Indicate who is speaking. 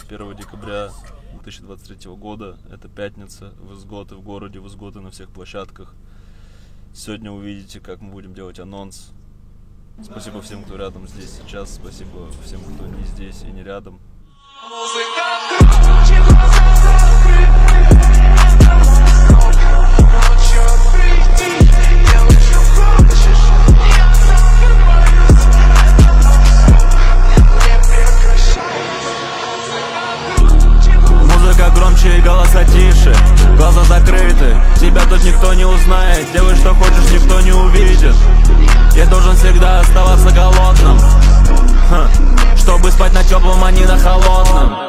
Speaker 1: 21 декабря 2023 года. Это пятница, Визготы в городе, Визготы на всех площадках. Сегодня увидите, как мы будем делать анонс. Спасибо всем, кто рядом здесь сейчас. Спасибо всем, кто не здесь и не рядом.
Speaker 2: Музыка громче и голоса тише, глаза закрыты, тебя тут никто не узнает. Делай что хочешь, никто не увидит. Я должен всегда оставаться голодным, чтобы спать на теплом, а не на холодном.